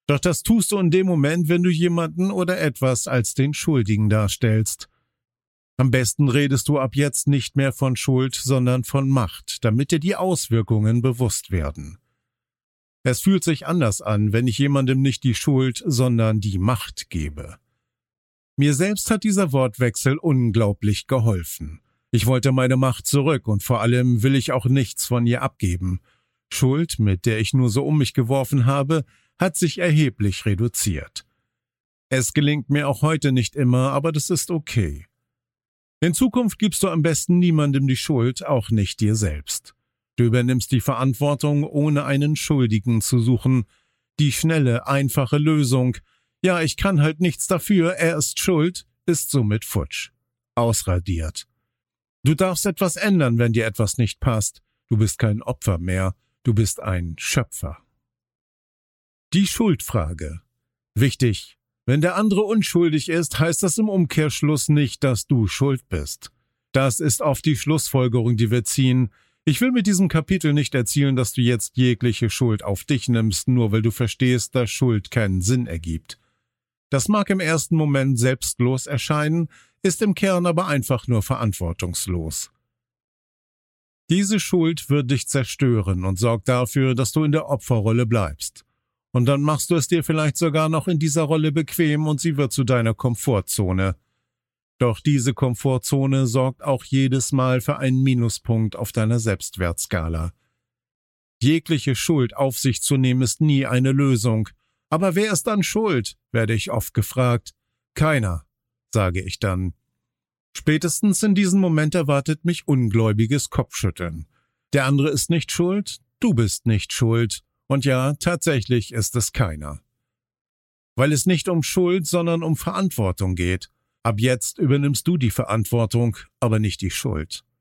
Doch das tust du in dem Moment, wenn du jemanden oder etwas als den Schuldigen darstellst. Am besten redest du ab jetzt nicht mehr von Schuld, sondern von Macht, damit dir die Auswirkungen bewusst werden. Es fühlt sich anders an, wenn ich jemandem nicht die Schuld, sondern die Macht gebe. Mir selbst hat dieser Wortwechsel unglaublich geholfen. Ich wollte meine Macht zurück und vor allem will ich auch nichts von ihr abgeben. Schuld, mit der ich nur so um mich geworfen habe, hat sich erheblich reduziert. Es gelingt mir auch heute nicht immer, aber das ist okay. In Zukunft gibst du am besten niemandem die Schuld, auch nicht dir selbst. Du übernimmst die Verantwortung, ohne einen Schuldigen zu suchen. Die schnelle, einfache Lösung, ja, ich kann halt nichts dafür, er ist schuld, ist somit futsch. Ausradiert. Du darfst etwas ändern, wenn dir etwas nicht passt. Du bist kein Opfer mehr, du bist ein Schöpfer. Die Schuldfrage. Wichtig. Wenn der andere unschuldig ist, heißt das im Umkehrschluss nicht, dass du schuld bist. Das ist oft die Schlussfolgerung, die wir ziehen. Ich will mit diesem Kapitel nicht erzielen, dass du jetzt jegliche Schuld auf dich nimmst, nur weil du verstehst, dass Schuld keinen Sinn ergibt. Das mag im ersten Moment selbstlos erscheinen, ist im Kern aber einfach nur verantwortungslos. Diese Schuld wird dich zerstören und sorgt dafür, dass du in der Opferrolle bleibst. Und dann machst du es dir vielleicht sogar noch in dieser Rolle bequem und sie wird zu deiner Komfortzone. Doch diese Komfortzone sorgt auch jedes Mal für einen Minuspunkt auf deiner Selbstwertskala. Jegliche Schuld auf sich zu nehmen ist nie eine Lösung. Aber wer ist dann schuld, werde ich oft gefragt. Keiner, sage ich dann. Spätestens in diesem Moment erwartet mich ungläubiges Kopfschütteln. Der andere ist nicht schuld, du bist nicht schuld. Und ja, tatsächlich ist es keiner. Weil es nicht um Schuld, sondern um Verantwortung geht. Ab jetzt übernimmst du die Verantwortung, aber nicht die Schuld.